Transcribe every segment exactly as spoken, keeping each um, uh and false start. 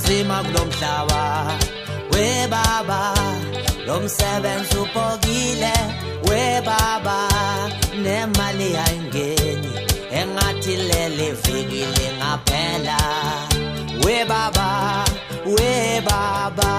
kunzima kulomhlaba we baba lomsebenzi upokile we baba nemali ayingeni engathi lele fikile ngaphela we baba we baba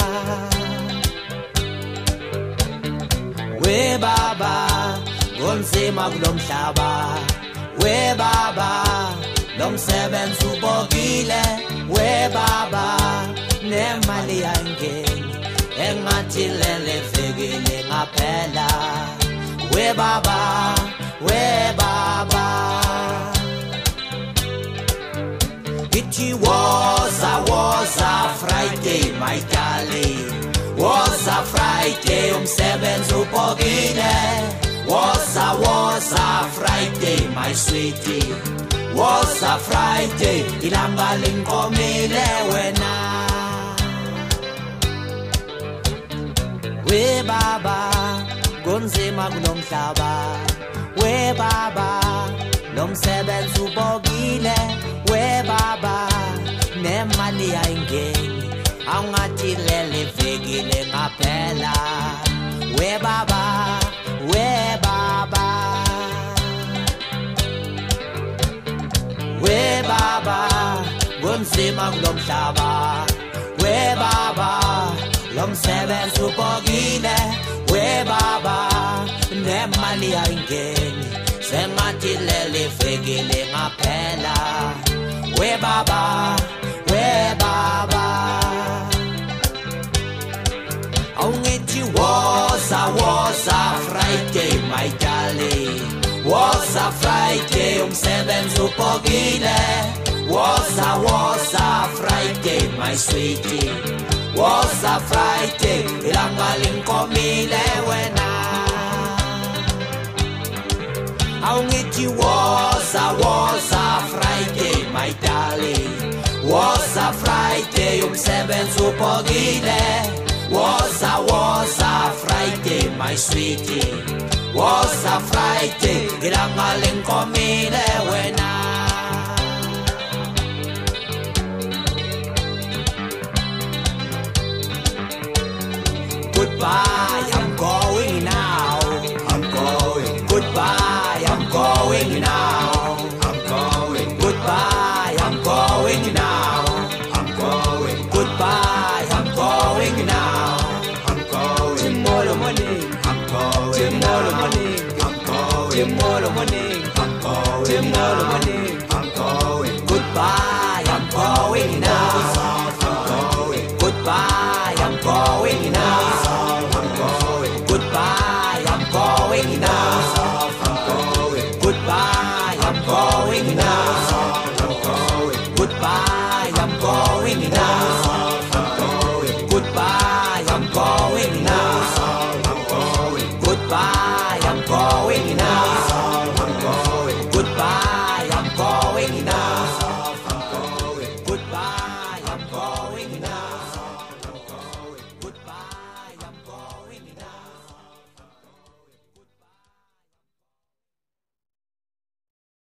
we baba kunzima kulomhlaba we baba lomsebenzi upokile we baba nemali ayingeni engathi lele fikile ngaphela we baba we baba it was a was a Friday my darling was a Friday umsebenzi upokile was a was a Friday my sweetie was a Friday ilanga linkomile wena we baba kunzima kulomhlaba we baba lomsebenzi upokile we baba nemali ayingeni awungathi lele fikile ngaphela we baba we baba we baba kunzima kulomhlaba we baba lomsebenzi upokile we baba nemali ayingeni sengathi lele fikile ngaphela we baba we baba awungithi was a was a Friday my darling was a Friday umsebenzi upokile was a was a Friday my sweetie was a Friday ilanga linkomile wena awungithi was a was a Friday my darling was a Friday umsebenzi upokile was a was a Friday my sweetie was a Friday ilanga linkomile wena goodbye I'm going now I'm going goodbye I'm going now I'm going goodbye I'm going now I'm going goodbye I'm going now I'm going tomorrow morning I'm going tomorrow morning I'm going tomorrow morning I'm going tomorrow morning I'm going goodbye I'm going now